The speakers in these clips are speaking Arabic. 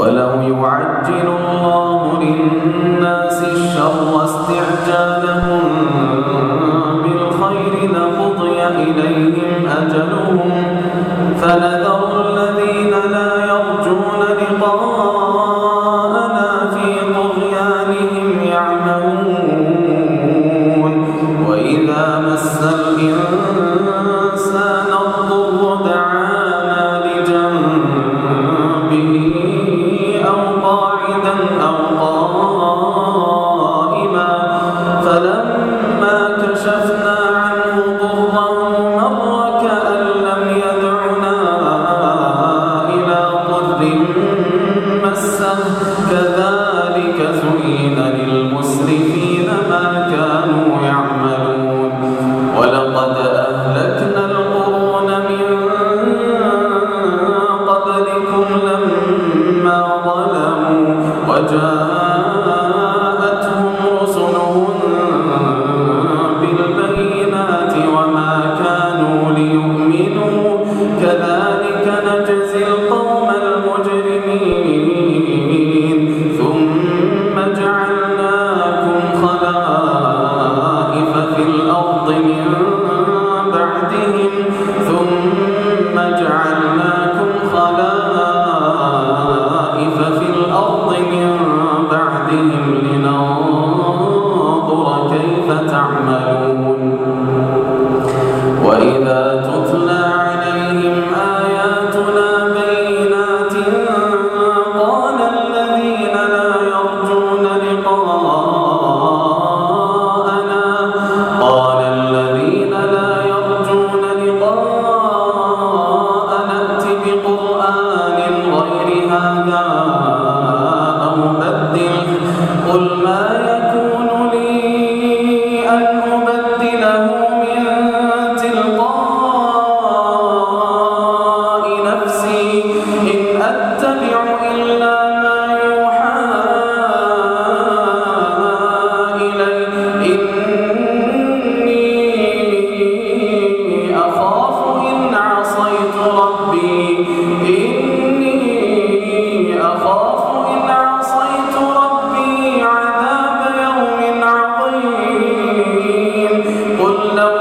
ولو يعجل الله للناس الشر استعجالهم بالخير لقضي إليهم أجلهم فنذر الذين لا يرجون لقاءنا في طغيانهم يعمهون وإذا مس الإنسان الضر دعانا لجنبه أو قاعدا أو قائما فلما كشفنا عنه ضره مر كأن لم يدعنا إلى ضر مسه كذلك زين للمسرفين ما كانوا يعملون ولقد أهلكنا القرون من قبلكم لما ظلموا وجاءتهم رسلهم بالبينات وما كانوا ليؤمنوا كذلك نجزي القوم المجرمين ثم جعلناكم خلائف في الأرض من بعدهم لننظر كيف تعملون وإذا تتلى عليهم آياتنا بينات قال الذين لا يرجون لقاءنا ائت بقرآن غير هذا أو بدله قل ما يكون لي أن أبدله من تلقاء نفسي إن أتبع إلا ما يوحى إلي إني أخاف إن عصيت ربي عذاب يوم عظيم قل لو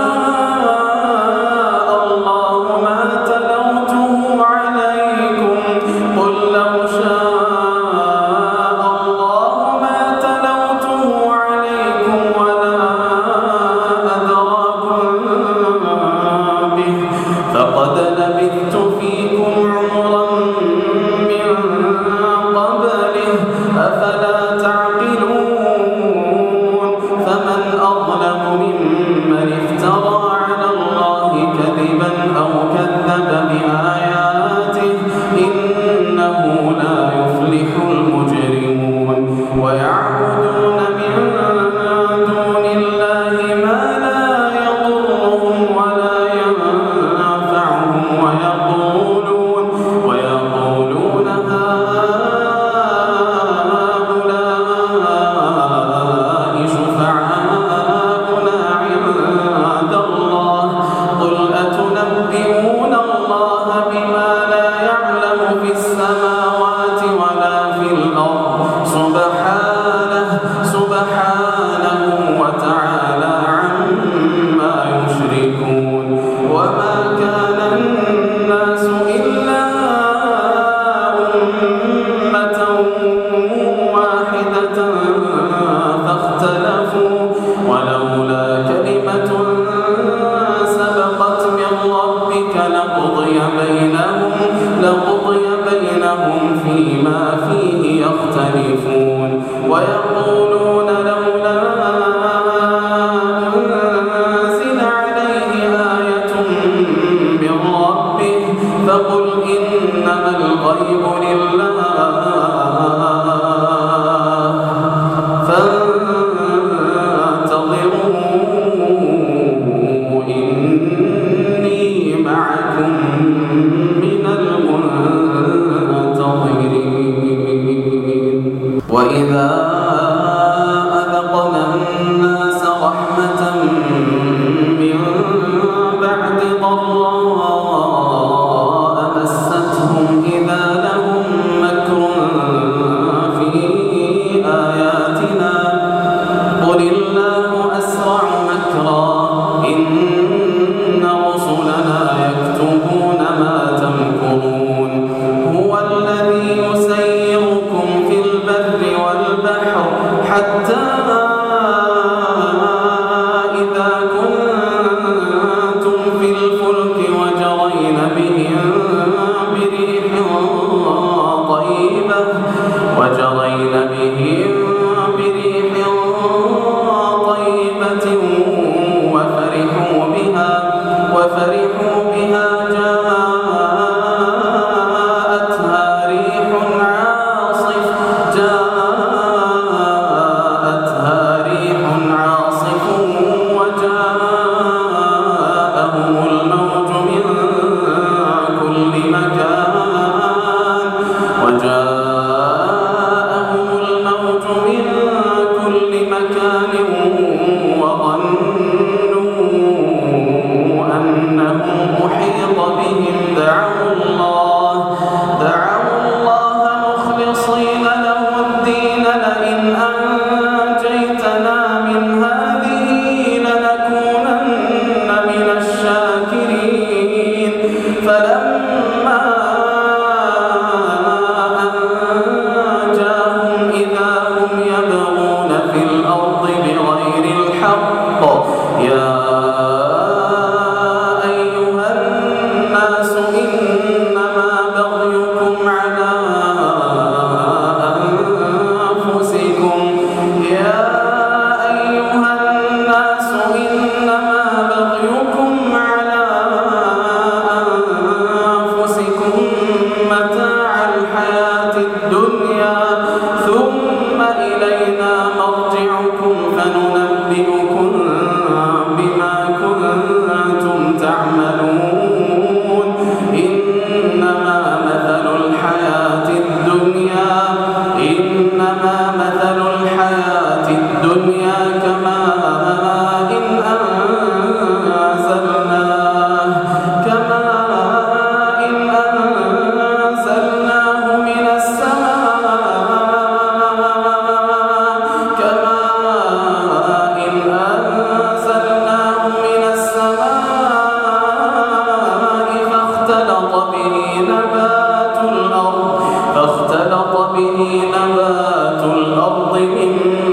شاء الله ما تلوته عليكم ولا أدراكم به فقد لبثت فيكم عمرا من قبله أفلا تعقلون فمن أظلم ممن افترى على الله كذبا أو كذب بآياته إنه لا يفلح المجرمون ويعبدون من دون الله ما لا يضرهم ولا ينفعهم ويقولون هؤلاء شفعاؤنا عند الله قل أتنبئون الله بما لا يعلم في السماوات ولا في الأرض سبحانه وتعالى عما يشركون وما كان الناس إلا أمة واحدة فاختلفوا ولولا كلمة سبقت من ربك لقضي بينهم فيما فيه يختلفون ويقولون لولا أنزل عليه آية من ربه فقل إنما الغيب لله فانتظروا إني معكم من المنتظرين وإذا أذقنا الناس رحمة من بعد ضراء مستهم إذا لهم مكر فاختلط به نبات الأرض مما